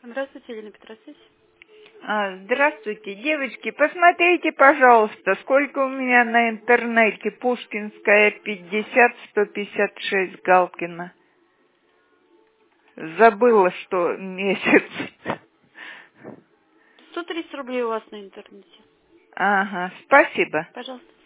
Здравствуйте, Елена Петросович. Здравствуйте, девочки, посмотрите, пожалуйста, сколько у меня на интернете. Пушкинская, 50, 156, Галкина. Забыла, что месяц. 130 рублей у вас на интернете. Ага, спасибо. Пожалуйста.